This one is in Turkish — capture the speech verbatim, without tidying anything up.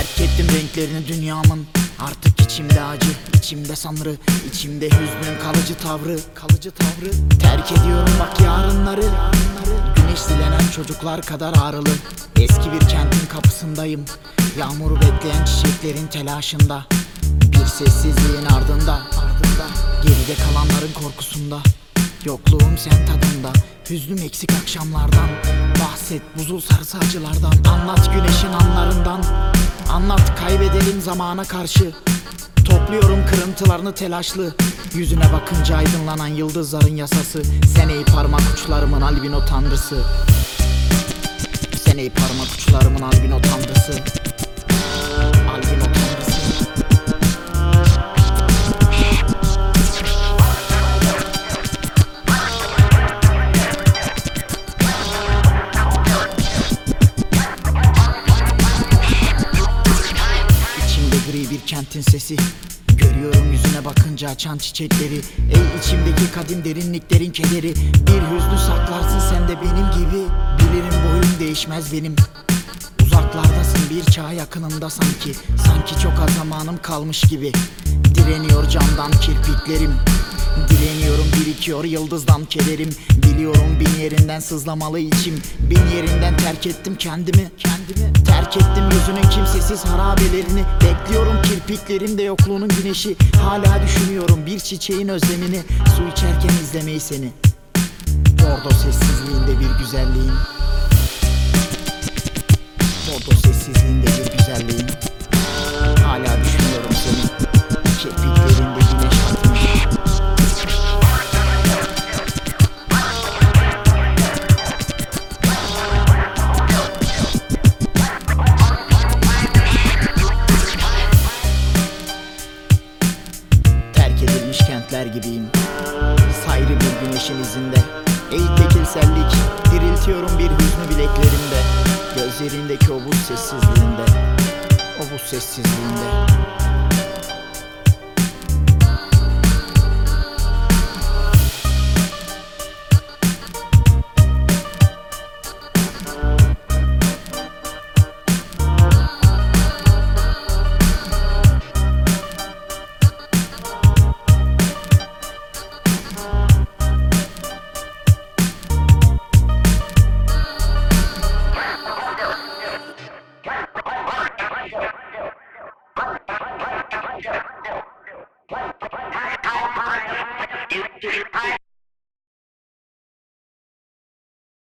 Terk ettim renklerini dünyamın. Artık içimde acı, içimde sanrı, içimde hüznün kalıcı tavrı, kalıcı tavrı. Terk ediyorum bak yarınları, güneş dilenen çocuklar kadar ağrılı. Eski bir kentin kapısındayım, yağmuru bekleyen çiçeklerin telaşında. Bir sessizliğin ardında, ardında geride kalanların korkusunda. Yokluğum sen tadında, hüznüm eksik akşamlardan. Bahset buzul sarısı acılardan, anlat güneşin anlarından. Anlat kaybedelim zamana karşı. Topluyorum kırıntılarını telaşlı. Yüzüne bakınca aydınlanan yıldızların yasası. Sen ey parmak uçlarımın albino tanrısı. Sen ey parmak uçlarımın albino tanrısı. Albino tanrısı. Gri bir kentin sesi. Görüyorum yüzüne bakınca açan çiçekleri. Ey içimdeki kadim derinliklerin kederi. Bir hüznü saklarsın sen de benim gibi. Bilirim boyun değişmez benim. Uzaklardasın bir çağ yakınında sanki. Sanki çok az zamanım kalmış gibi. Direniyor camdan kirpiklerim. Direniyorum birikiyor yıldızdan kederim. Biliyorum bin yerinden sızlamalı içim. Bin yerinden terk ettim kendimi, kendimi. Terk ettim yüzünün kimsesiz harabelerini. Bekliyorum kirpiklerimde yokluğunun güneşi. Hala düşünüyorum bir çiçeğin özlemini. Su içerken izlemeyi seni. Bordo sessizliğinde bir güzelliğin. Bordo sessizliğinde bir güzelliğin. Hala düşünüyorum seni. Kirpiklerinde güneş atmış. Kentler gibiyim, sayrı bir güneşin izinde. Ey tekilsellik, diriltiyorum bir hüznü bileklerimde. Gözlerindeki o buz sessizliğinde, o buz sessizliğinde. You